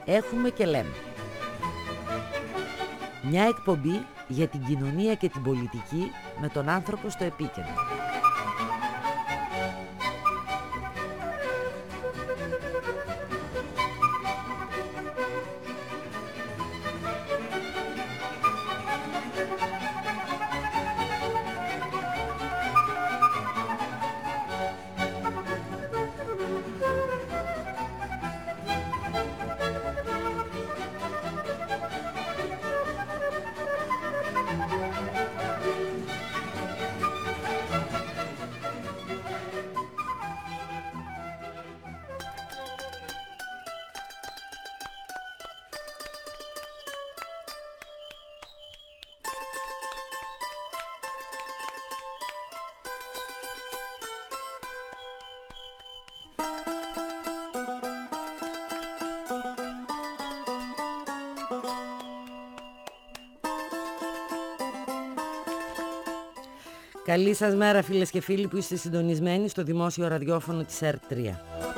έχουμε και λέμε. Μια εκπομπή για την κοινωνία και την πολιτική με τον άνθρωπο στο επίκεντρο. Καλή σας μέρα φίλες και φίλοι που είστε συντονισμένοι στο δημόσιο ραδιόφωνο της ΕΡΤ3.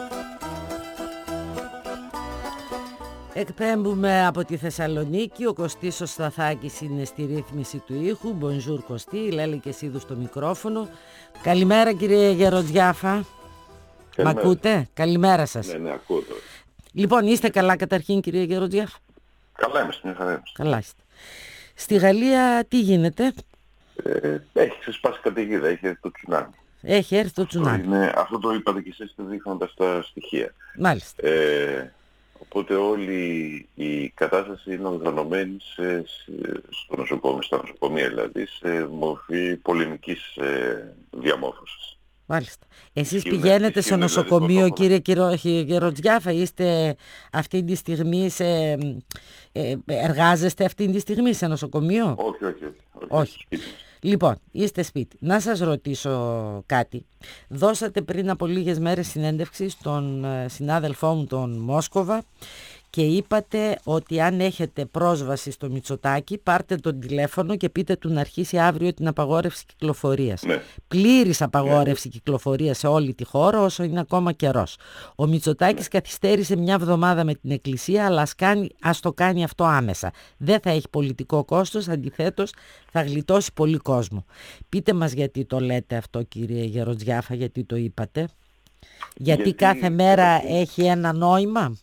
Εκπέμπουμε από τη Θεσσαλονίκη, ο Κωστής ο Σταθάκης είναι στη ρύθμιση του ήχου. Bonjour Κωστή, η Λέλη και Σίδου στο μικρόφωνο. Καλημέρα κύριε Γεροντζιάφα. Μ' ακούτε? Καλημέρα σας. Ναι, ακούω τώρα. Λοιπόν, είστε καλά καταρχήν κύριε Γεροντζιάφα? Καλά είμαστε, μια χαρά είμαστε. Καλά είστε. Στη Γαλλία τι γίνεται? Έχει ξεσπάσει καταιγίδα, έχει έρθει το τσουνάμι. Έχει έρθει το τσουνάμι. Αυτό το είπατε και εσείς δείχνοντας τα στοιχεία. Μάλιστα. Οπότε όλη η κατάσταση είναι οργανωμένη στο νοσοκομείο, στα νοσοκομεία δηλαδή, σε μορφή πολεμικής διαμόρφωσης. Μάλιστα. Εσείς πηγαίνετε στο νοσοκομείο κύριε Γεροντζιάφα, είστε αυτή τη στιγμή εργάζεστε αυτή τη στιγμή σε νοσοκομείο? Όχι. Λοιπόν, είστε σπίτι. Να σας ρωτήσω κάτι. Δώσατε πριν από λίγες μέρες συνέντευξη στον συνάδελφό μου τον Μόσκοβα και είπατε ότι αν έχετε πρόσβαση στο Μητσοτάκη πάρτε τον τηλέφωνο και πείτε του να αρχίσει αύριο την απαγόρευση κυκλοφορίας. Ναι. Πλήρης απαγόρευση κυκλοφορίας σε όλη τη χώρα όσο είναι ακόμα καιρός. Ο Μητσοτάκης καθυστέρησε μια εβδομάδα με την Εκκλησία, αλλά ας το κάνει αυτό άμεσα. Δεν θα έχει πολιτικό κόστος, αντιθέτως θα γλιτώσει πολύ κόσμο. Πείτε μας γιατί το λέτε αυτό κύριε Γεροντζιάφα, γιατί το είπατε? Γιατί κάθε μέρα έχει ένα νόημα?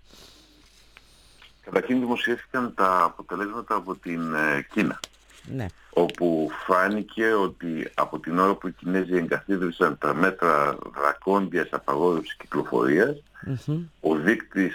Καταρχήν δημοσιεύτηκαν τα αποτελέσματα από την Κίνα. Ναι. Όπου φάνηκε ότι από την ώρα που οι Κινέζοι εγκαθίδρυσαν τα μέτρα δρακόντιας απαγόρευσης κυκλοφορίας, ο δείκτης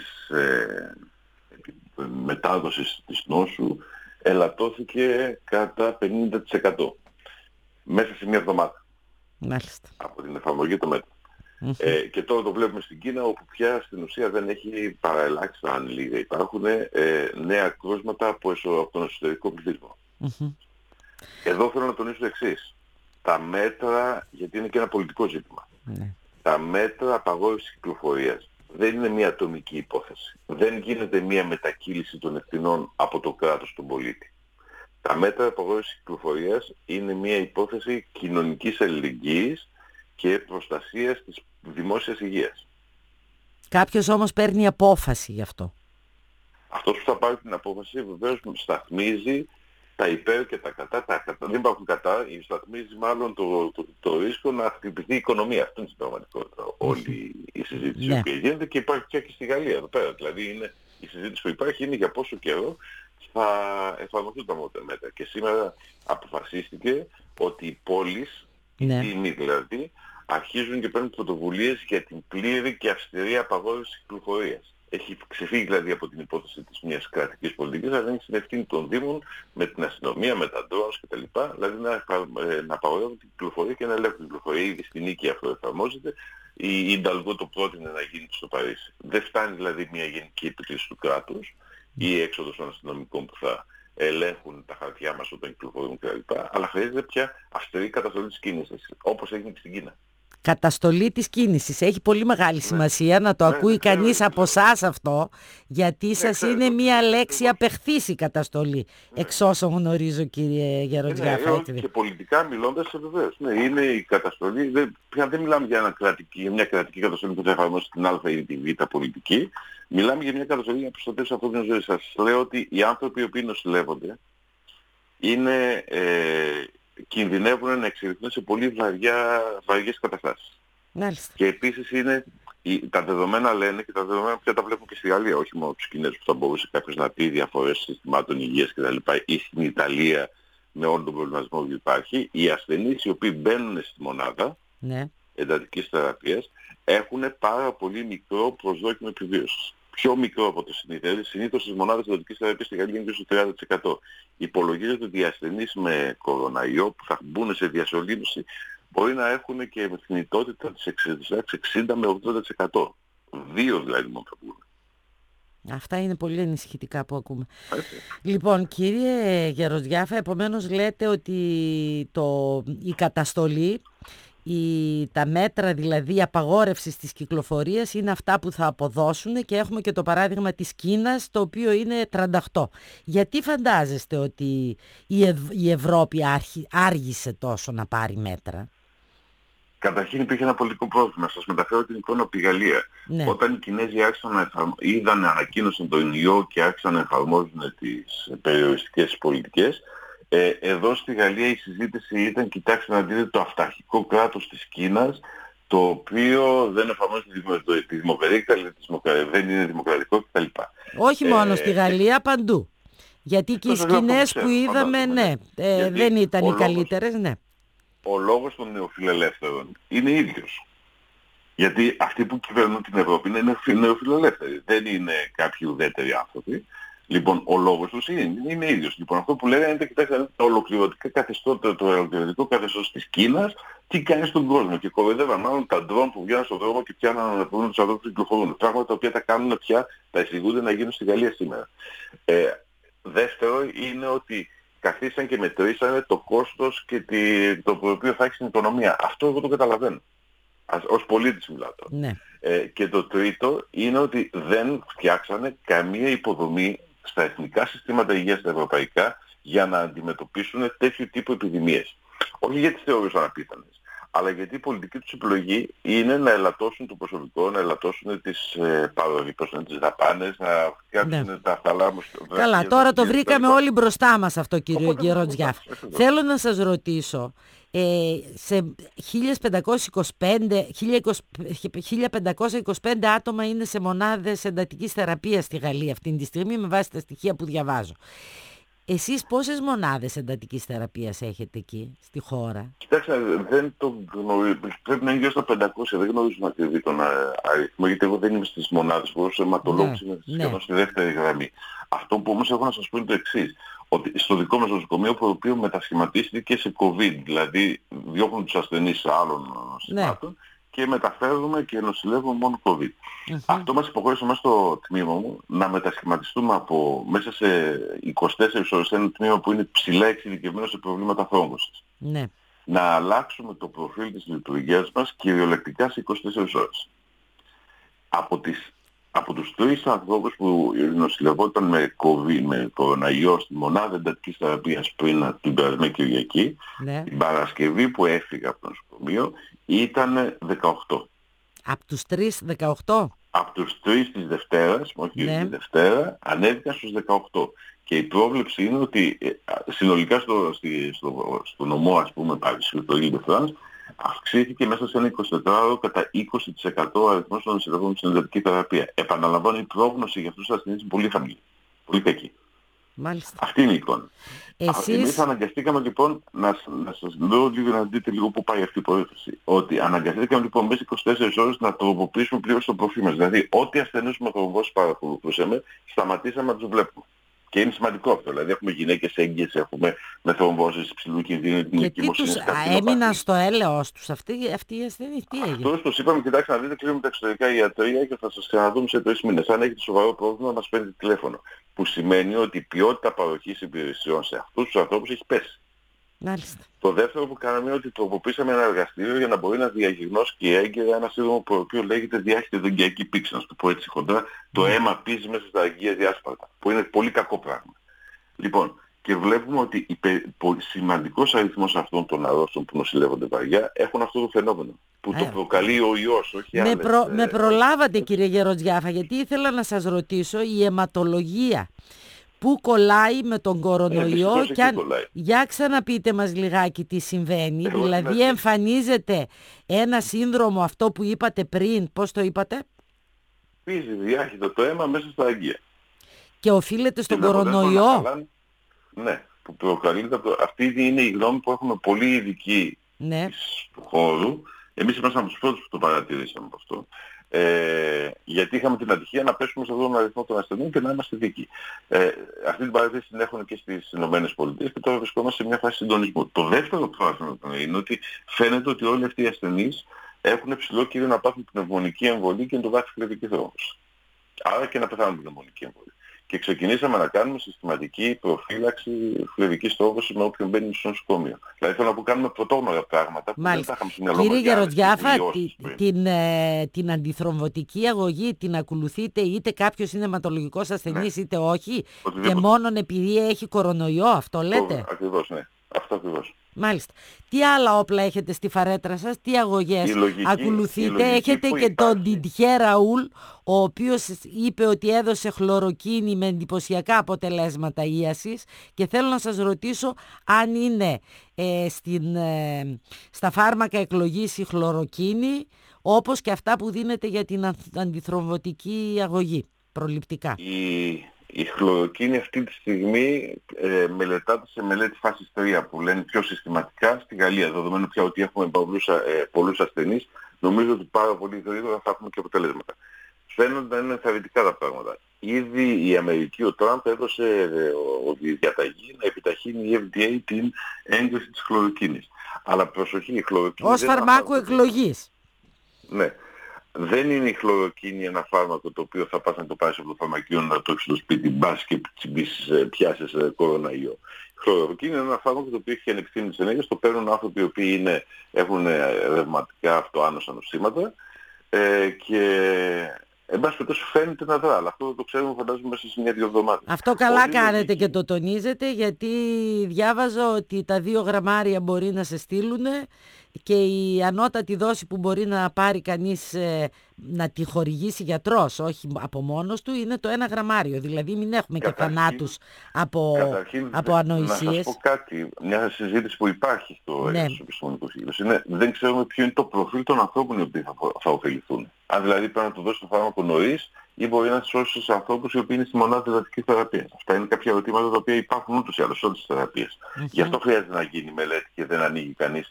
μετάδοσης της νόσου ελαττώθηκε κατά 50% μέσα σε μια εβδομάδα. Μάλιστα. Από την εφαρμογή των μέτρων. Και τώρα το βλέπουμε στην Κίνα, όπου πια στην ουσία δεν έχει παραελάχιστα, αν λίγα υπάρχουν, νέα κρούσματα από τον εσωτερικό πληθυσμό. Εδώ θέλω να τονίσω το εξής. Τα μέτρα, γιατί είναι και ένα πολιτικό ζήτημα, τα μέτρα απαγόρευσης κυκλοφορίας δεν είναι μια ατομική υπόθεση. Δεν γίνεται μια μετακύληση των ευθυνών από το κράτος στον πολίτη. Τα μέτρα απαγόρευσης κυκλοφορίας είναι μια υπόθεση κοινωνικής αλληλεγγύης και προστασίας της δημόσιας υγείας. Κάποιος όμως παίρνει απόφαση γι' αυτό. Αυτός που θα πάρει την απόφαση βεβαίως σταθμίζει τα υπέρ και τα κατά. Δεν υπάρχουν κατά, σταθμίζει μάλλον το ρίσκο να χτυπηθεί η οικονομία. Αυτό είναι στην πραγματικότητα όλη η συζήτηση που γίνεται και υπάρχει και στη Γαλλία εδώ πέρα. Δηλαδή η συζήτηση που υπάρχει είναι για πόσο καιρό θα εφαρμοστούν τα μέτρα. Και σήμερα αποφασίστηκε ότι οι πόλεις, οι δήμοι δηλαδή, αρχίζουν και παίρνουν πρωτοβουλίες για την πλήρη και αυστηρή απαγόρευση κυκλοφορίας. Έχει ξεφύγει δηλαδή από την υπόθεση της μιας κρατικής πολιτικής, αλλά είναι στην ευθύνη των Δήμων με την αστυνομία, με τα drones κτλ. Δηλαδή να απαγορεύουν την κυκλοφορία και να ελέγχουν την κυκλοφορία. Ήδη στην Νίκη αυτό εφαρμόζεται. Η Ινταλγκό το πρότεινε να γίνει στο Παρίσι. Δεν φτάνει δηλαδή μια γενική επίκληση του κράτους ή η έξοδος των αστυνομικών που θα ελέγχουν τα χαρτιά μας όταν κυκλοφορούν κτλ. Αλλά χρειάζεται πια αυστηρή καταστολή της κίνησης, όπως έγινε και στην Κίνα. Καταστολή της κίνησης. Έχει πολύ μεγάλη σημασία να το ακούει κανείς από εσάς αυτό, γιατί σας είναι μία λέξη απεχθής η καταστολή, εξ όσων γνωρίζω, κύριε Γεροντζιάφα. Και πολιτικά μιλώντας, βεβαίως. Ναι, είναι η καταστολή. Πια δεν μιλάμε για μια κρατική καταστολή που θα εφαρμόσει την Α ή την Β πολιτική. Μιλάμε για μια καταστολή για να προστατεύσει ανθρώπινη ζωή. Σας λέω ότι οι άνθρωποι οι οποίοι νοσηλεύονται κινδυνεύουν να εξελιχθούν σε πολύ βαριές καταστάσεις. Μάλιστα. Και επίσης τα δεδομένα λένε, και τα δεδομένα πια τα βλέπουν και στη Γαλλία, όχι μόνο τους Κινέζους, που θα μπορούσε κάποιος να πει διαφορές συστημάτων υγείας κτλ. Ή στην Ιταλία με όλο τον προβληματισμό που υπάρχει, οι ασθενείς οι οποίοι μπαίνουν στη μονάδα εντατικής θεραπείας έχουν πάρα πολύ μικρό προσδόκιμο επιβίωσης. Πιο μικρό από το συνήθως. Συνήθως στις μονάδες εντατικής θεραπείας στη Γαλλία είναι στο 30%. Υπολογίζεται ότι οι ασθενείς με κοροναϊό που θα μπουν σε διασωλήνωση μπορεί να έχουν και με θνητότητα της 60 με 80%. 2 δηλαδή μόνο θα μπουν. Αυτά είναι πολύ ανησυχητικά που ακούμε. Λοιπόν, κύριε Γεροντζιάφα, επομένως λέτε ότι η καταστολή, τα μέτρα δηλαδή απαγόρευσης της κυκλοφορίας είναι αυτά που θα αποδώσουν, και έχουμε και το παράδειγμα της Κίνας, το οποίο είναι 38. Γιατί φαντάζεστε ότι η Ευρώπη άργησε τόσο να πάρει μέτρα? Καταρχήν υπήρχε ένα πολιτικό πρόβλημα. Σας μεταφέρω την εικόνα από τη Γαλλία. Ναι. Όταν οι Κινέζοι ανακοίνωσαν τον ιό και άρχισαν να εφαρμόζουν τις περιοριστικές πολιτικές, εδώ στη Γαλλία η συζήτηση ήταν, κοιτάξτε να δείτε το αυταρχικό κράτος της Κίνας, το οποίο δεν εφαρμόζει τη δημοκρατία, δεν είναι δημοκρατικό κτλ. Όχι μόνο στη Γαλλία, παντού. Γιατί και οι σκηνές που είδαμε, δεν ήταν οι καλύτερες, Ο λόγος των νεοφιλελεύθερων είναι ίδιος. Γιατί αυτοί που κυβερνούν την Ευρώπη είναι νεοφιλελεύθεροι. Δεν είναι κάποιοι ουδέτεροι άνθρωποι. Λοιπόν, ο λόγος τους είναι ίδιος. Λοιπόν, αυτό που λέγανε είναι, κοιτάξτε, το ολοκληρωτικό καθεστώς της Κίνας τι κάνει στον κόσμο. Και κοροϊδεύαν μάλλον τα ντρόν που βγαίνουν στον δρόμο και πιάνουν να βρουν τους ανθρώπους που κυκλοφορούν. Πράγματα τα οποία τα κάνουν πια, τα εισηγούνται να γίνουν στη Γαλλία σήμερα. Δεύτερο είναι ότι καθίσαν και μετρήσανε το κόστος και το οποίο θα έχει στην οικονομία. Αυτό εγώ το καταλαβαίνω. Ως πολίτης μιλάω τώρα. Ναι. Και το τρίτο είναι ότι δεν φτιάξανε καμία υποδομή στα εθνικά συστήματα υγείας τα ευρωπαϊκά για να αντιμετωπίσουν τέτοιου τύπου επιδημίες. Όχι γιατί τις θεωρούσαν απίθανες, αλλά γιατί η πολιτική τους επιλογή είναι να ελαττώσουν το προσωπικό, να ελαττώσουν τις τις δαπάνες, να φτιάξουν τα θαλάμους. Καλά, τώρα το βρήκαμε όλοι μπροστά μας αυτό, κύριε Γεροντζιάφα. Θέλω να σας ρωτήσω, σε 1525 άτομα είναι σε μονάδες εντατικής θεραπείας στη Γαλλία αυτή τη στιγμή, με βάση τα στοιχεία που διαβάζω. Εσείς πόσες μονάδες εντατικής θεραπείας έχετε εκεί στη χώρα? Κοιτάξτε, δεν το γνωρίζω. Πρέπει να είναι γύρω στα 500. Δεν γνωρίζουμε ακριβώς τον αριθμό, γιατί εγώ δεν είμαι στις μονάδες. Εγώ ως αιματολόγος είμαι σχεδόν στη δεύτερη γραμμή. Αυτό που όμως έχω να σας πω είναι το εξής. Ότι στο δικό μας νοσοκομείο, το οποίο μετασχηματίστηκε σε COVID, δηλαδή διώχνουν τους ασθενείς άλλων νοσημάτων και μεταφέρουμε και νοσηλεύουμε μόνο COVID. Αυτό μας υποχώρησε μέσα στο τμήμα μου να μετασχηματιστούμε από μέσα σε 24 ώρες σε ένα τμήμα που είναι ψηλά εξειδικευμένο σε προβλήματα θρόμβωσης. Ναι. Να αλλάξουμε το προφίλ της λειτουργίας μας κυριολεκτικά σε 24 ώρες. Από τους 3 ανθρώπους που νοσηλευόταν με COVID, με κοροναϊό στη μονάδα εντατικής θεραπείας πριν την περασμένη Κυριακή, την Παρασκευή που έφυγα από το νοσοκομείο ήταν 18. Από τους 3, 18? Από τους 3 της Δευτέρας, όχι τη Δευτέρα, ανέβηκαν στους 18. Και η πρόβλεψη είναι ότι συνολικά στο νομό, ας πούμε, στο Ile-de-France, αυξήθηκε μέσα σε ένα 24ωρο κατά 20% ο αριθμός των νοσηλευόμενων στην εντατική θεραπεία. Επαναλαμβάνω, η πρόγνωση για αυτούς τους ασθενείς είναι πολύ χαμηλή. Πολύ κακή. Μάλιστα. Αυτή είναι η εικόνα. Εμείς αναγκαστήκαμε λοιπόν να σας λέω λίγο, να δείτε λίγο πού πάει αυτή η υπόθεση. Ότι αναγκαστήκαμε λοιπόν μέσα 24 ώρες να τροποποιήσουμε πλήρως το προφίλ μας. Δηλαδή, ό,τι ασθενούς με θρομβώσεις παρακολουθούσαμε, σταματήσαμε να τους βλέπουμε. Και είναι σημαντικό αυτό. Δηλαδή, έχουμε γυναίκες έγκυες, έχουμε με θρομβώσεις υψηλού κινδύνου. Και τι τους έμειναν στο έλεος τους αυτοί οι ασθενείς? Τι έγινε? Αυτούς τους είπαμε, κοιτάξτε να δείτε, κλείνουμε τα εξωτερικά ιατρία και θα σας ξαναδούμε σε 3 μήνες. Αν έχετε σοβαρό πρόβλημα, μας παίρνετε τηλέφωνο. Που σημαίνει ότι η ποιότητα παροχής υπηρεσιών σε αυτούς τους ανθρώπους έχει πέσει. Μάλιστα. Το δεύτερο που κάναμε είναι ότι τροποποίησαμε ένα εργαστήριο για να μπορεί να διαγνώσει έγκαιρα ένα σύνδρομο το οποίο λέγεται διάχυτη δογγειακή πήξη, να το πω έτσι χοντρά, το αίμα πίζει μέσα στα αγγεία διάσπαρτα, που είναι πολύ κακό πράγμα. Λοιπόν, και βλέπουμε ότι σημαντικός αριθμός αυτών των αρρώστων που νοσηλεύονται βαριά έχουν αυτό το φαινόμενο. Που το προκαλεί ο ιός, όχι άλλες. Με προλάβατε κύριε Γεροντζιάφα, γιατί ήθελα να σας ρωτήσω η αιματολογία που κολλάει με τον κορονοϊό και για ξαναπείτε μας λιγάκι τι συμβαίνει. Δηλαδή εμφανίζεται ένα σύνδρομο αυτό που είπατε πριν, πώς το είπατε? Πίζει διάχυτο το αίμα μέσα στα αγγεία. Και οφείλεται στον κορονοϊό. Ναι, που προκαλείται από αυτή είναι η γνώμη που έχουμε πολύ ειδικοί του χώρου. Εμείς ήμασταν από τους πρώτους που το παρατηρήσαμε αυτό. Γιατί είχαμε την ατυχία να πέσουμε σε αυτόν τον αριθμό των ασθενών και να είμαστε δίκοι. Αυτή την παρατήρηση την έχουν και στις ΗΠΑ και τώρα βρισκόμαστε σε μια φάση συντονισμού. Το δεύτερο πράγμα είναι ότι φαίνεται ότι όλοι αυτοί οι ασθενείς έχουν ψηλό κίνδυνο να πάθουν πνευμονική εμβολή και να το βάσει φλεβική θρόμβωση. Άρα και να πεθάνουν πνευμονική εμβολή. Και ξεκινήσαμε να κάνουμε συστηματική προφύλαξη φλεβικής θρόμβωσης με όποιον μπαίνει στο νοσοκομείο. Δηλαδή θέλω να κάνουμε πρωτόγνωρα πράγματα που δεν τα είχαμε στο μυαλό μας. Κύριε Γεροντζιάφα, την αντιθρομβωτική αγωγή την ακολουθείτε είτε κάποιος είναι αιματολογικός ασθενής είτε όχι, και μόνον επειδή έχει κορονοϊό, αυτό λέτε? Ακριβώς, ναι. Αυτό ακριβώς. Μάλιστα. Τι άλλα όπλα έχετε στη φαρέτρα σας, τι αγωγές ακολουθείτε? Έχετε και τον Didier Raoult, ο οποίος είπε ότι έδωσε χλωροκίνη με εντυπωσιακά αποτελέσματα ίασης, και θέλω να σας ρωτήσω αν είναι στα φάρμακα εκλογής η χλωροκίνη όπως και αυτά που δίνεται για την αντιθρομβωτική αγωγή προληπτικά. Η χλωροκίνη αυτή τη στιγμή μελετάται σε μελέτη φάσης 3 που λένε πιο συστηματικά στη Γαλλία. Δεδομένου πια ότι έχουμε πολλούς ασθενείς, νομίζω ότι πάρα πολύ γρήγορα θα έχουμε και αποτελέσματα. Φαίνονται να είναι ενθαρρυντικά τα πράγματα. Ήδη η Αμερική, ο Τραμπ έδωσε διαταγή να επιταχύνει η FDA την έγκριση της χλωροκίνης. Αλλά προσοχή, η χλωροκίνη ως φαρμάκου εκλογής. Ναι. Δεν είναι η χλωροκίνη ένα φάρμακο το οποίο θα πας να το πάρεις από το φαρμακείο να το έχεις στο σπίτι, μπας και πιάσεις κοροναϊό. Η χλωροκίνη είναι ένα φάρμακο το οποίο έχει ανεξίνητες ενέργειες, το παίρνουν άνθρωποι οι οποίοι έχουν ρευματικά αυτοάνωσα νοσήματα και εν πάση περιπτώσει φαίνεται να δρά, αλλά αυτό το ξέρουμε φαντάζομαι μέσα σε 1-2 εβδομάδες. Αυτό καλά κάνετε και το τονίζετε, γιατί διάβαζα ότι τα 2 γραμμάρια μπορεί να σε στείλουν και η ανώτατη δόση που μπορεί να πάρει κανείς να τη χορηγήσει γιατρός, όχι από μόνος του, είναι το 1 γραμμάριο. Δηλαδή μην έχουμε και θανάτους από ανοησίες. Να σας πω κάτι, μια συζήτηση που υπάρχει στο επιστημονικό σύγχρονο είναι δεν ξέρουμε ποιο είναι το προφίλ των ανθρώπων οι οποίοι θα ωφεληθούν. Αν δηλαδή πρέπει να του δώσει το φάρμακο νωρίς ή μπορεί να σώσει τους ανθρώπους οι οποίοι είναι στη μονάδα εντατικής θεραπείας. Αυτά είναι κάποια ερωτήματα τα οποία υπάρχουν ούτως ή άλλως σε όλες τις θεραπείες. Γι' αυτό χρειάζεται να γίνει μελέτη και δεν ανοίγει κανείς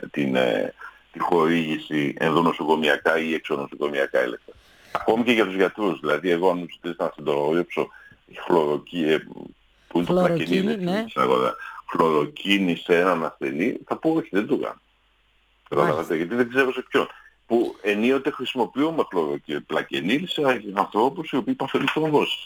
τη χορήγηση ενδονοσοκομιακά ή εξονοσοκομιακά έλεγχα. Ακόμη και για τους γιατρούς. Δηλαδή εγώ αν μου ζητήσετε να συντορογήψω η χλωροκίνη, που είναι το πλακενίνη στην αγορά, χλωροκίνη σε έναν ασθενή, θα πω όχι, δεν το κάνω. Γιατί δεν ξέρω σε ποιον. Που ενίοτε χρησιμοποιούμε πλακενίλ σε ανθρώπους οι οποίοι παθαίνουν θρομβώσεις.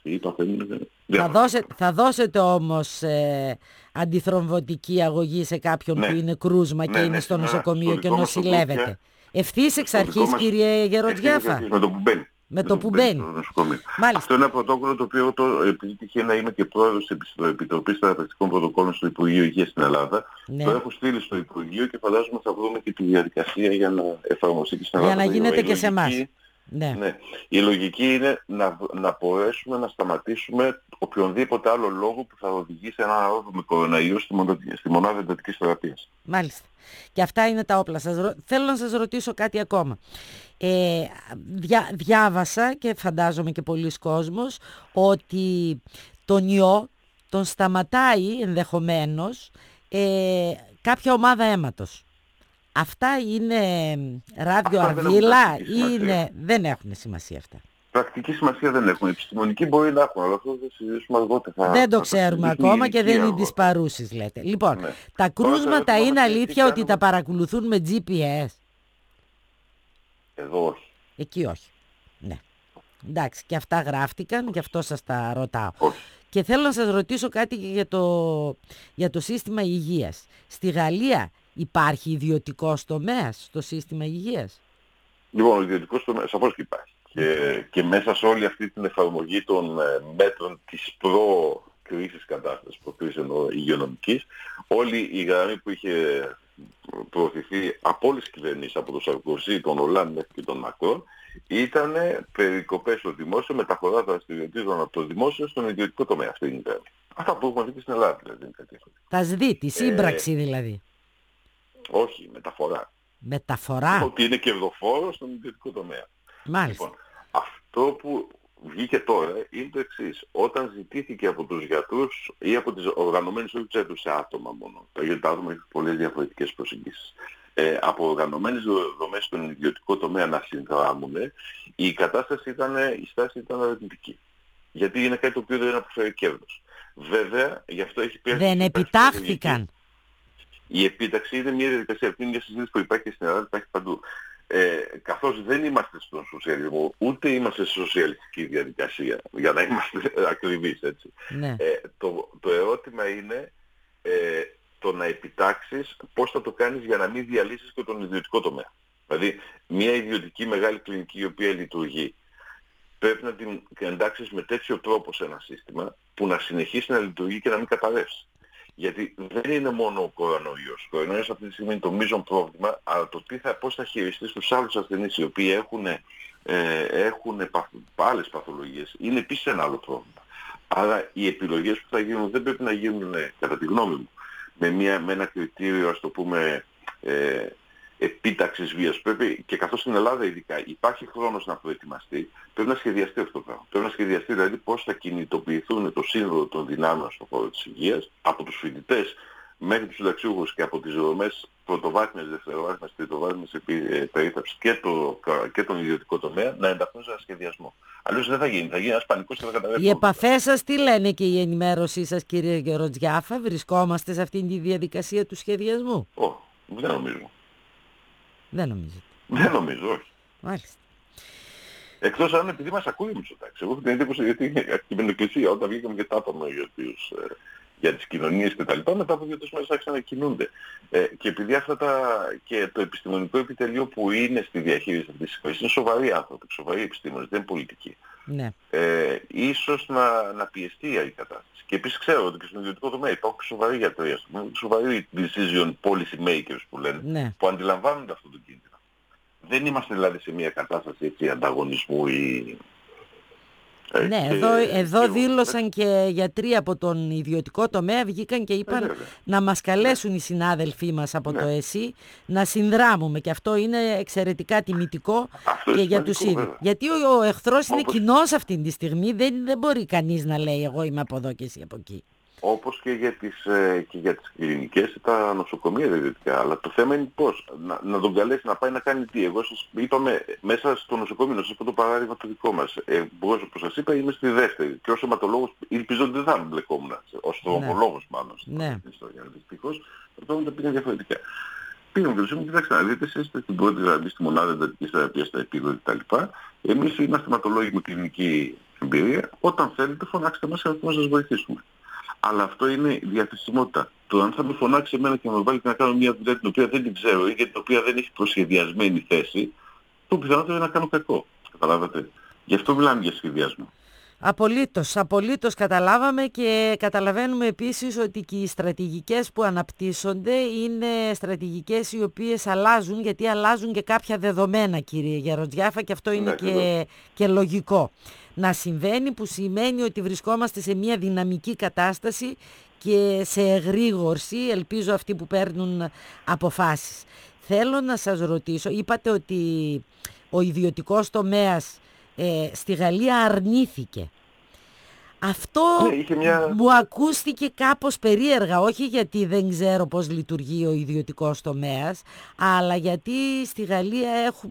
Θα δώσετε όμως αντιθρομβωτική αγωγή σε κάποιον που είναι κρούσμα και είναι στο νοσοκομείο και νοσηλεύεται. Ευθύς εξ αρχής, κύριε Γεροντζιάφα? Με το που μπαίνει. Με το που μπαίνει. Αυτό είναι ένα πρωτόκολλο το οποίο επειδή τυχαία να είμαι και πρόεδρος της Επιτροπής Θεραπευτικών Πρωτοκόλλων στο Υπουργείο Υγείας στην Ελλάδα, το έχω στείλει στο Υπουργείο και φαντάζομαι θα βρούμε και τη διαδικασία για να εφαρμοστεί και στην Ελλάδα. Για να γίνεται και σε εμάς. Ναι. Η λογική είναι να μπορέσουμε να σταματήσουμε οποιονδήποτε άλλο λόγο που θα οδηγήσει έναν άνθρωπο με κοροναϊό στη μονάδα εντατικής θεραπείας. Μάλιστα. Και αυτά είναι τα όπλα σας. Θέλω να σας ρωτήσω κάτι ακόμα. Διάβασα και φαντάζομαι και πολλοί κόσμος ότι τον ιό τον σταματάει ενδεχομένως κάποια ομάδα αίματος. Αυτά είναι ράδιο αρδίλα ή δεν έχουν σημασία αυτά? Πρακτική σημασία δεν έχουν. Επιστημονική μπορεί να έχουν, αλλά αυτό θα συζητήσουμε αργότερα. Δεν το ξέρουμε ακόμα και δεν είναι τις παρούσεις, λέτε. Λοιπόν, τα κρούσματα είναι αλήθεια ότι τα παρακολουθούν με GPS? Εδώ όχι. Εκεί όχι. Ναι. Εντάξει, και αυτά γράφτηκαν, γι' αυτό σας τα ρωτάω. Όχι. Και θέλω να σας ρωτήσω κάτι και για το σύστημα υγείας. Στη Γαλλία υπάρχει ιδιωτικός τομέας στο σύστημα υγείας? Λοιπόν, ο ιδιωτικός τομέας σαφώς και υπάρχει. Και μέσα σε όλη αυτή την εφαρμογή των μέτρων της προ-κρίσης κατάστασης, προ-κρίσης υγειονομικής, όλη η γραμμή που είχε προωθηθεί από όλες τις κυβερνήσεις, από τον Σαρκοζή, τον Ολάντ μέχρι και τον Μακρόν, ήταν περικοπές στο δημόσιο, μεταφορά δραστηριοτήτων από το δημόσιο στον ιδιωτικό τομέα. Αυτή είναι η γραμμή. Αυτά που έχουμε δει και στην Ελλάδα, δηλαδή. Θα σδεί, τη σύμπραξη δηλαδή. Όχι, μεταφορά. Μεταφορά. Ότι είναι κερδοφόρο στον ιδιωτικό τομέα. Μάλιστα. Λοιπόν, αυτό που βγήκε τώρα είναι το εξής. Όταν ζητήθηκε από τους γιατρούς ή από τις οργανωμένες, όχι τους γιατρούς σε άτομα μόνο, γιατί τα άτομα έχουν πολλές διαφορετικές προσεγγίσεις, από οργανωμένες δομές στον ιδιωτικό τομέα να συνδράμουν, η στάση ήταν αρνητική. Γιατί είναι κάτι το οποίο δεν αποφέρει κέρδος. Βέβαια, γι' αυτό έχει πέσει... Δεν επιτάχθηκαν. Η επίταξη είναι μια διαδικασία, αυτή είναι μια συζήτηση που υπάρχει στην Ελλάδα, υπάρχει παντού. Καθώς δεν είμαστε στον σοσιαλισμό, ούτε είμαστε σε σοσιαλιστική διαδικασία, για να είμαστε ακριβείς, έτσι. Ναι. Το ερώτημα είναι το να επιτάξεις πώς θα το κάνεις για να μην διαλύσεις και τον ιδιωτικό τομέα. Δηλαδή, μια ιδιωτική μεγάλη κλινική η οποία λειτουργεί, πρέπει να την εντάξεις με τέτοιο τρόπο σε ένα σύστημα που να συνεχίσει να λειτουργεί και να μην καταρρεύσει. Γιατί δεν είναι μόνο ο κορονοϊός. Ο κορονοϊός αυτή τη στιγμή είναι το μείζον πρόβλημα, αλλά το πώς θα χειριστείς τους άλλους ασθενείς οι οποίοι έχουν άλλες παθολογίες είναι επίσης ένα άλλο πρόβλημα. Άρα οι επιλογές που θα γίνουν δεν πρέπει να γίνουν, κατά τη γνώμη μου, με ένα κριτήριο, ας το πούμε, επίταξης βίας. Πρέπει, και καθώς στην Ελλάδα ειδικά υπάρχει χρόνος να προετοιμαστεί, πρέπει να σχεδιαστεί αυτό το πράγμα. Πρέπει να σχεδιαστεί δηλαδή πώς θα κινητοποιηθούν το σύνολο των δυνάμεων στον χώρο της υγείας, από τους φοιτητές μέχρι τους συνταξιούχους και από τις δομές πρωτοβάθμιας, δευτεροβάθμιας, τριτοβάθμιας περίθαλψης και τον ιδιωτικό τομέα να ενταχθούν σε ένα σχεδιασμό. Αλλιώς δεν θα γίνει. Θα γίνει ένας πανικός και θα καταρρεύσει. Οι επαφές σας τι λένε και η ενημέρωσή σας, κύριε Γεροντζιάφα? Βρισκόμαστε σε αυτήν τη διαδικασία του σχεδιασμού? Δεν νομίζω. Δεν νομίζετε? Δεν νομίζω, όχι. Μάλιστα. Εκτός αν επειδή μας ακούει ο Μητσοτάκης. Εγώ έχω την εντύπωση, γιατί στην Εκκλησία όταν βγήκαμε και τα είπαμε για τις κοινωνίες και τα λοιπά, μετά από 2-3 μέρες άρχισαν να κινούνται. Και επειδή και το επιστημονικό επιτελείο που είναι στη διαχείριση αυτής της κρίσης είναι σοβαροί άνθρωποι, σοβαροί επιστήμονες, δεν είναι πολιτικοί. Ναι. Ίσως να πιεστεί η κατάσταση. Και επίσης ξέρω ότι και στον ιδιωτικό τομέα υπάρχουν σοβαροί γιατροί, σοβαροί decision policy makers που λένε, ναι, που αντιλαμβάνονται αυτό το κίνδυνο. Δεν είμαστε δηλαδή σε μια κατάσταση έτσι, ανταγωνισμού ή... Ναι, εδώ δήλωσαν και γιατροί από τον ιδιωτικό τομέα, βγήκαν και είπαν να μας καλέσουν οι συνάδελφοί μας από το ΕΣΥ να συνδράμουμε, και αυτό είναι εξαιρετικά τιμητικό και για τους ίδιους. Γιατί ο εχθρός είναι κοινός αυτή τη στιγμή, δεν μπορεί κανείς να λέει εγώ είμαι από εδώ και εσύ από εκεί. Όπως και για τις κλινικές ή τα νοσοκομεία ιδιωτικά. Αλλά το θέμα είναι πώς. Να τον καλέσει να πάει να κάνει τι. Εγώ σας είπαμε μέσα στο νοσοκομείο, να σας πω το παράδειγμα το δικό μας. Όπως σας είπα είμαι στη δεύτερη. Και ως αιματολόγος ελπίζω ότι δεν θα μπλεκόμουν. Ως τρομολόγος μάλλον. Ναι. Δυστυχώς τα πράγματα πήγαν διαφορετικά. Πήγαμε και τους είπαμε, κοιτάξτε να δείτε, εσείς είστε στην πρώτη γραμμή στη μονάδα εντατικής θεραπείας, στα επίγοντα κτλ. Εμείς είμαστε αιματολόγοι με κλινική εμπειρία. Όταν θέλετε φωνάξτε μας και να σας βοηθήσουμε. Αλλά αυτό είναι η διαθεσιμότητα. Το αν θα με φωνάξει εμένα και να με βάλει να κάνω μια δουλειά την οποία δεν την ξέρω ή για την οποία δεν έχει προσχεδιασμένη θέση, το πιθανότερο είναι να κάνω κακό. Καταλάβατε. Γι' αυτό μιλάμε για σχεδιασμό. Απολύτως καταλάβαμε, και καταλαβαίνουμε επίσης ότι και οι στρατηγικές που αναπτύσσονται είναι στρατηγικές οι οποίες αλλάζουν, γιατί αλλάζουν και κάποια δεδομένα, κύριε Γεροντζιάφα, και αυτό είναι και λογικό να συμβαίνει, που σημαίνει ότι βρισκόμαστε σε μια δυναμική κατάσταση και σε εγρήγορση, ελπίζω αυτοί που παίρνουν αποφάσεις. Θέλω να σας ρωτήσω, είπατε ότι ο ιδιωτικός τομέας στη Γαλλία αρνήθηκε. Αυτό μου ακούστηκε κάπως περίεργα, όχι γιατί δεν ξέρω πώς λειτουργεί ο ιδιωτικός τομέας, αλλά γιατί στη Γαλλία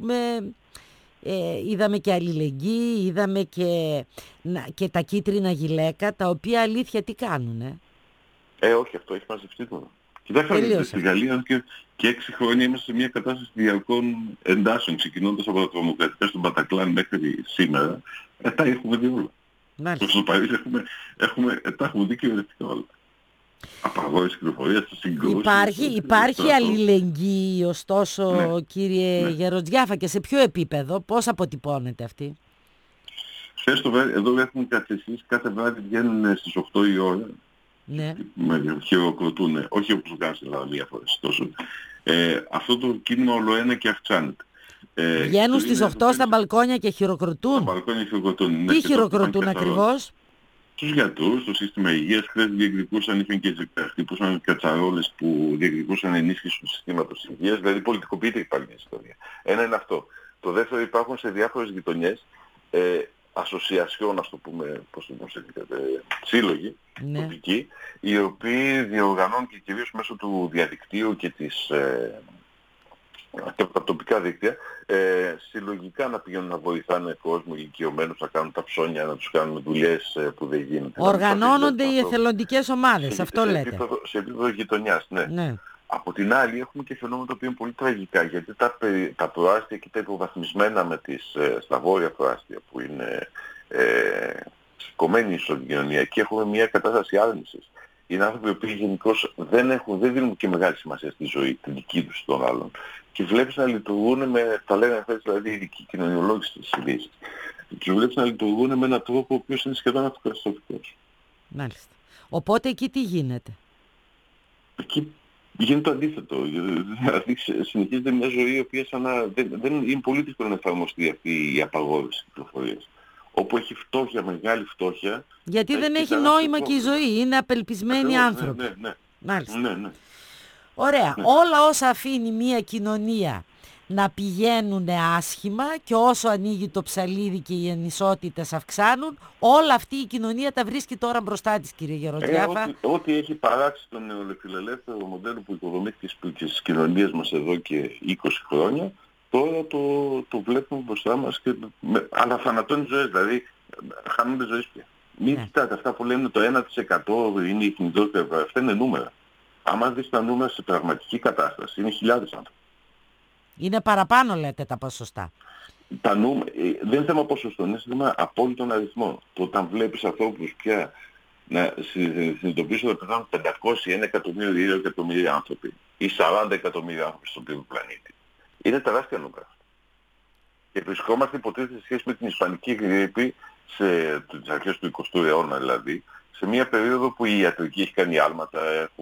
είδαμε και αλληλεγγύη, είδαμε και τα κίτρινα γυλαίκα, τα οποία αλήθεια τι κάνουνε? Όχι, αυτό έχει μαζευτεί τώρα. Κοιτάξτε, στη Γαλλία και 6 χρόνια είμαστε σε μια κατάσταση διαρκών εντάσεων, ξεκινώντας από τα τρομοκρατικά στον Πατακλάν μέχρι σήμερα. Τα έχουμε δει όλα. Στο Παρίσι τα έχουμε δει κυριολεκτικά όλα. Απαγόρευση κυκλοφορίας, συγκρούσεις. Υπάρχει αλληλεγγύη, ωστόσο, Ναι, κύριε Γεροντζιάφα, και σε ποιο επίπεδο, πώς αποτυπώνεται αυτή? Εδώ έχουμε καθεσίες, κάθε βράδυ βγαίνουν στις 8 η ώρα. Ναι. Με χειροκροτούν, όχι όπως το κάνουν στην Ελλάδα μία φορά τόσο. Αυτό το κίνημα ολοένα και αυξάνεται. Βγαίνουν στις 8 στα μπαλκόνια και χειροκροτούν. Στα μπαλκόνια χειροκροτούν. Τι χειροκροτούν ακριβώς? Τους γιατρούς, το σύστημα υγείας, χθες διεκδικούσαν, είχαν και χτυπούσαν κατσαρόλες που διεκδικούσαν ενίσχυση του συστήματος υγείας, δηλαδή πολιτικοποιείται πάλι μια ιστορία. Ένα είναι αυτό. Το δεύτερο, υπάρχουν σε διάφορες γειτονιές ασοσιασιών, ας το πούμε, πώς το πούμε, σύλλογοι, τοπικοί, οι οποίοι διοργανώνουν και κυρίως μέσω του διαδικτύου και από τα τοπικά δίκτυα, συλλογικά να πηγαίνουν να βοηθάνε κόσμο ηλικιωμένους, να κάνουν τα ψώνια, να τους κάνουν δουλειές που δεν γίνεται. Οργανώνονται οι εθελοντικές ομάδες, αυτό λέτε. Σε επίπεδο γειτονιάς, ναι. Από την άλλη έχουμε και φαινόμενα τα οποία είναι πολύ τραγικά, γιατί τα προάστια και τα υποβαθμισμένα στα βόρεια προάστια που είναι σηκωμένοι στην κοινωνία, και έχουμε μια κατάσταση άρνησης. Είναι άνθρωποι οι οποίοι γενικώς δεν δίνουν και μεγάλη σημασία στη ζωή, την δική τους των άλλων. Και βλέπεις να λειτουργούν τα λέγανε χθες, δηλαδή οι ειδικοί κοινωνιολόγοι στις ειδήσεις. Και βλέπεις να λειτουργούν με έναν τρόπο ο οποίος είναι σχεδόν αυτοκαταστροφικός. Μάλιστα. Οπότε εκεί τι γίνεται? Εκεί γίνεται το αντίθετο. Δηλαδή συνεχίζεται μια ζωή η οποία δεν είναι πολύ δύσκολο να εφαρμοστεί αυτή η απαγόρευση κυκλοφορίας. Όπου έχει φτώχεια, μεγάλη φτώχεια. Γιατί δεν έχει νόημα και η ζωή, είναι απελπισμένοι άνθρωποι. Ναι. Ωραία. Ναι. Όλα όσα αφήνει μια κοινωνία να πηγαίνουν άσχημα και όσο ανοίγει το ψαλίδι και οι ανισότητες αυξάνουν, όλα αυτή η κοινωνία τα βρίσκει τώρα μπροστά της, κύριε Γεροντζιάφα. Ό,τι έχει παράξει τον νεοφιλελεύθερο μοντέλο που οικοδομήθηκε στις κοινωνίες μας εδώ και 20 χρόνια, τώρα το βλέπουμε μπροστά μας, αλλά θανατώνει ζωές, δηλαδή χάνονται ζωές πια. Μην κοιτάτε αυτά που λένε το 1% είναι η κινητότητα, αυτά είναι νούμερα. Άμα δεις τα νούμερα σε πραγματική κατάσταση, είναι χιλιάδες άνθρωποι. Είναι παραπάνω, λέτε, τα ποσοστά. Δεν είναι θέμα ποσοστών, είναι θέμα απόλυτων αριθμών. Το όταν βλέπεις ανθρώπους πια να συνειδητοποιήσουν ότι πεθάνουν 500, 1 εκατομμύριο, 2 εκατομμύρια άνθρωποι ή 40 εκατομμύρια άνθρωποι στον πλανήτη. Είναι τεράστια νούμερα. Και βρισκόμαστε υποτίθεται σε σχέση με την ισπανική γρίπη, τις αρχές του 20ου αιώνα δηλαδή, σε μια περίοδο που η ιατρική έχει κάνει άλματα,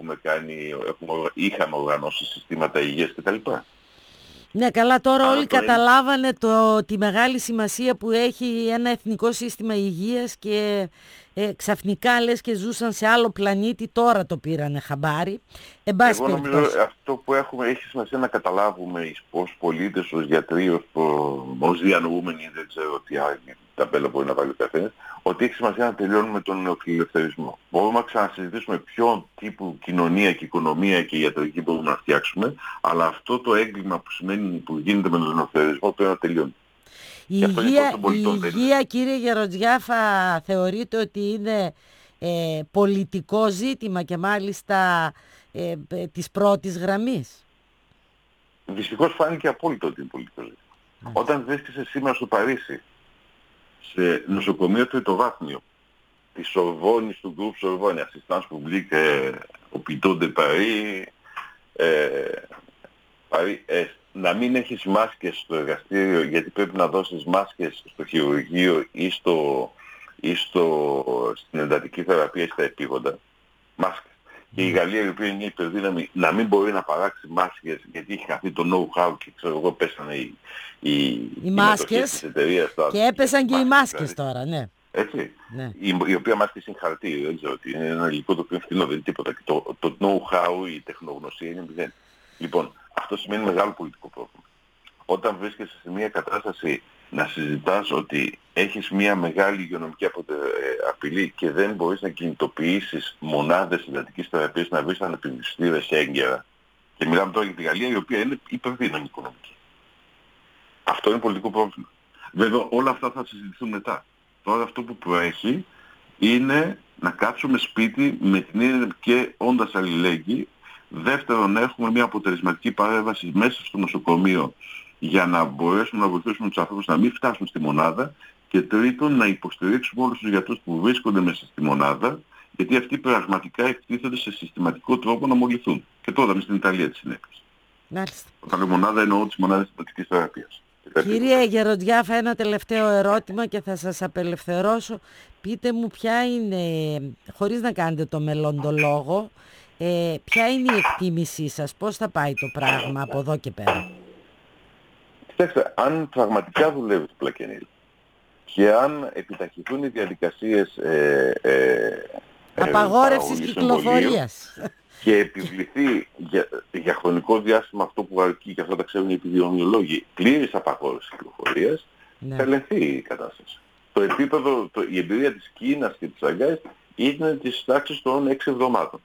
είχαμε οργανώσει συστήματα υγείας κτλ. Ναι, καλά, τώρα όλοι καταλάβανε τη μεγάλη σημασία που έχει ένα εθνικό σύστημα υγείας και ξαφνικά λες και ζούσαν σε άλλο πλανήτη, τώρα το πήρανε χαμπάρι. Εγώ νομίζω αυτό που έχει σημασία να καταλάβουμε ως πολίτες, ως γιατροί, ως διανοούμενοι, δεν ξέρω τι άλλη ταμπέλα μπορεί να βάλει ο καθένας, ότι έχει σημασία να τελειώνουμε τον νεοφιλελευθερισμό. Μπορούμε να ξανασυζητήσουμε ποιον τύπου κοινωνία και οικονομία και ιατρική μπορούμε να φτιάξουμε, αλλά αυτό το έγκλημα που γίνεται με τον νεοφιλελευθερισμό πρέπει να τελειώνει. Η υγεία, κύριε Γεροντζιάφα, θεωρείτε ότι είναι πολιτικό ζήτημα και μάλιστα της πρώτης γραμμής? Δυστυχώς φάνηκε απόλυτο ότι είναι πολιτικό ζήτημα. Όταν βρίσκεσαι σήμερα στο Παρίσι, σε νοσοκομείο τριτοβάθμιο της Σορβόνης, του γκρουπ Σορβόνη, Assistance Publique Hôpitaux de Paris, να μην έχεις μάσκες στο εργαστήριο γιατί πρέπει να δώσεις μάσκες στο χειρουργείο ή στην εντατική θεραπεία ή στα επίγοντα. Μάσκες. Και η Γαλλία, η οποία είναι υπερδύναμη, να μην μπορεί να παράξει μάσκες γιατί έχει χαθεί το know-how και ξέρω εγώ πέσανε οι μάσκες της εταιρείας. Και έπεσαν και οι μάσκες τώρα, ναι. Έτσι. Ναι. Η οποία μάσκες είναι χαρτί, δεν ξέρω τι. Είναι ένα υλικό το οποίο είναι φθηνό, δεν είναι τίποτα. Και το know-how, η τεχνογνωσία είναι μηδέν. Λοιπόν, αυτό σημαίνει μεγάλο πολιτικό πρόβλημα. Όταν βρίσκεσαι σε μια κατάσταση να συζητάς ότι έχεις μια μεγάλη υγειονομική απειλή και δεν μπορείς να κινητοποιήσεις μονάδες εντατικής θεραπείας να βρεις αναπηβιστήρες έγκαιρα, και μιλάμε τώρα για τη Γαλλία η οποία είναι υπερδύναμη οικονομική. Αυτό είναι πολιτικό πρόβλημα. Βέβαια όλα αυτά θα συζητηθούν μετά. Τώρα αυτό που προέχει είναι να κάτσουμε σπίτι με την έννοια και όντας αλληλέγγυοι. Δεύτερον, να έχουμε μια αποτελεσματική παρέμβαση μέσα στο νοσοκομείο για να μπορέσουμε να βοηθήσουμε τους ανθρώπους να μην φτάσουν στη μονάδα. Και τρίτον, να υποστηρίξουμε όλους τους γιατρούς που βρίσκονται μέσα στη μονάδα, γιατί αυτοί πραγματικά εκτίθενται σε συστηματικό τρόπο να μολυθούν. Και τώρα στην Ιταλία τη συνέπειες. Μάλιστα. Όταν λέω μονάδα εννοώ τις μονάδες συντακτικής θεραπείας. Κύριε Γεροντιάφα, ένα τελευταίο ερώτημα και θα σας απελευθερώσω. Πείτε μου ποια είναι, χωρίς να κάνετε το μελλοντολόγο, ποια είναι η εκτίμησή σας, πώς θα πάει το πράγμα από εδώ και πέρα? Κοιτάξτε, αν πραγματικά δουλεύει το πλακενίλ και αν επιταχυθούν οι διαδικασίες απαγόρευσης κυκλοφορίας και επιβληθεί για χρονικό διάστημα αυτό που αρκεί, και αυτά τα ξέρουν οι επιδημιολόγοι, πλήρης απαγόρευση κυκλοφορίας, θα ελεγχθεί η κατάσταση. Το επίπεδο, η εμπειρία της Κίνας και της Σανγκάης είναι της τάξης των 6 εβδομάδων.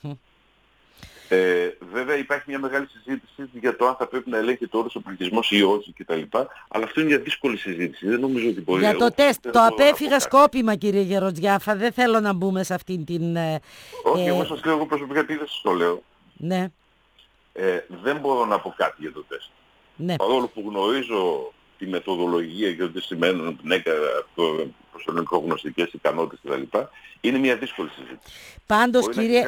Βέβαια υπάρχει μια μεγάλη συζήτηση για το αν θα πρέπει να ελέγχεται όλος ο πληθυσμός ή όχι κτλ. Αλλά αυτό είναι μια δύσκολη συζήτηση. Δεν νομίζω ότι μπορεί. Για το τεστ, το απέφυγα σκόπιμα, κύριε Γεροντιάφα. Δεν θέλω να μπούμε σε αυτήν την... Όχι, εγώ σας λέω, εγώ προσωπικά τι δεν σας το λέω. Ναι. Δεν μπορώ να πω κάτι για το τεστ. Ναι. Παρόλο που γνωρίζω τη μεθοδολογία και ότι σημαίνουν προσωπικογνωστικές ικανότητες κτλ. Είναι μια δύσκολη συζήτηση. Πάντως,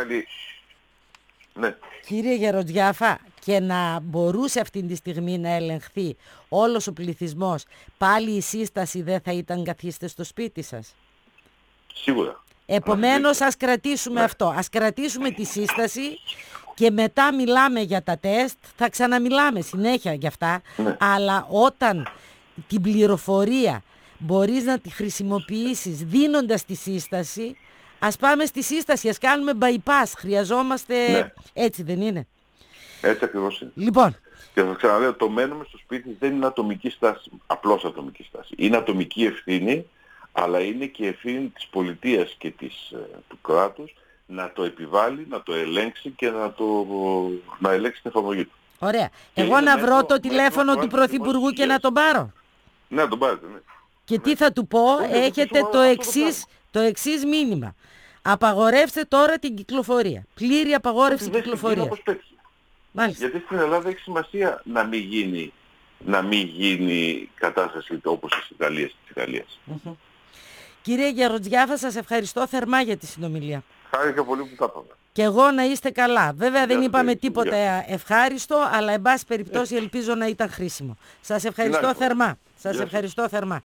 Ναι. Κύριε Γεροντιάφα, και να μπορούσε αυτή τη στιγμή να ελεγχθεί όλος ο πληθυσμός, πάλι η σύσταση δεν θα ήταν καθίστε στο σπίτι σας? Σίγουρα. Επομένως, ας κρατήσουμε αυτό. Ας κρατήσουμε τη σύσταση και μετά μιλάμε για τα τεστ. Θα ξαναμιλάμε συνέχεια για αυτά. Ναι. Αλλά όταν την πληροφορία μπορείς να τη χρησιμοποιήσεις δίνοντας τη σύσταση, ας πάμε στη σύσταση, ας κάνουμε bypass. Χρειαζόμαστε... Ναι. Έτσι δεν είναι? Έτσι ακριβώς είναι. Λοιπόν. Και θα ξαναλέω, το μένουμε στο σπίτι δεν είναι ατομική στάση, απλώς ατομική στάση. Είναι ατομική ευθύνη, αλλά είναι και ευθύνη της πολιτείας και του κράτους να το επιβάλλει, να το ελέγξει και να ελέγξει την εφαρμογή του. Ωραία. Εγώ να βρω το τηλέφωνο του Πρωθυπουργού και να τον πάρω? Ναι, να τον πάρετε, ναι. Και τι θα του πω? Έχετε το εξής μήνυμα. Απαγορεύστε τώρα την κυκλοφορία. Πλήρη απαγόρευση κυκλοφορίας. Γιατί στην Ελλάδα έχει σημασία να μην γίνει κατάσταση όπως της Ιταλίας. Κύριε Γεροντιάφα, σας ευχαριστώ θερμά για τη συνομιλία. Χάρηκα πολύ που τα είπαμε. Και εγώ να είστε καλά. Βέβαια δεν είπαμε τίποτα ευχάριστο, αλλά εν πάση περιπτώσει ελπίζω να ήταν χρήσιμο. Σας ευχαριστώ θερμά.